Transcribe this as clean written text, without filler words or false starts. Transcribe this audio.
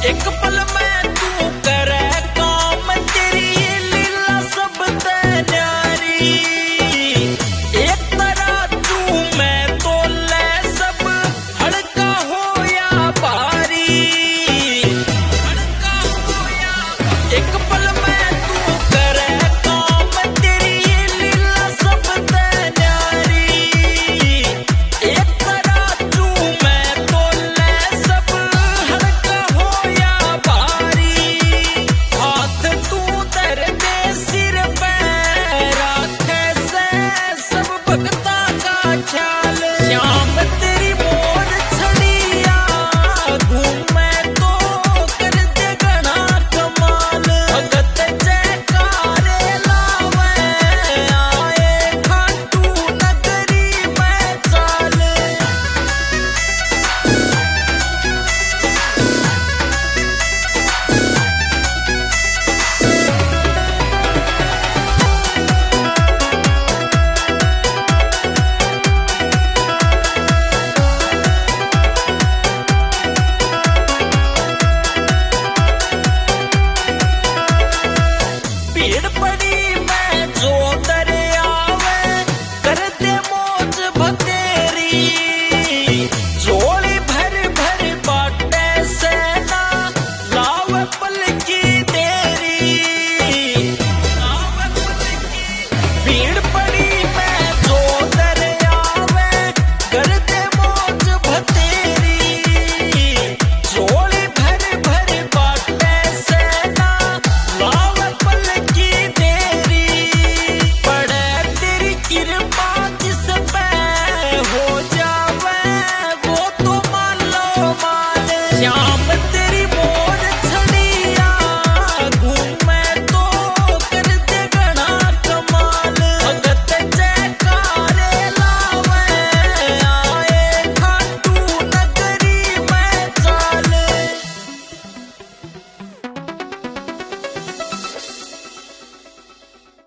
एक पल में तू करे काम तेरी लीला सब ते न्यारी। एक तरह तू मैं तो ले सब हल्का हो या भारी, हल्का हो या भारी। एक पल में तू करे काम तेरी लीला सब ते न्यारी। एक तरह तू मैं तो ले सब हल्का हो या भारी। हाथ तू धर दे सिर पे राखे से सब भक्ता का ख्याल। श्याम तेरी मोर छड़िया घूमे तो कर दे घना कमाल। भगत जयकारे लावे आए खाटू नगरी में चाल। भीड़ पड़ी में जो दरे आवे कर दे मौज भतेरी। झोली भर भर बाटे से ना लावे पल की देरी, लावे पल की। भीड़ पड़ी में जो दरे आवे कर दे मौज भतेरी। झोली भर भर बाटे से ना लावे पल की देरी। पड़े तेरी कृपा जिस पे हो जावे वो तो मान लो मान। श्याम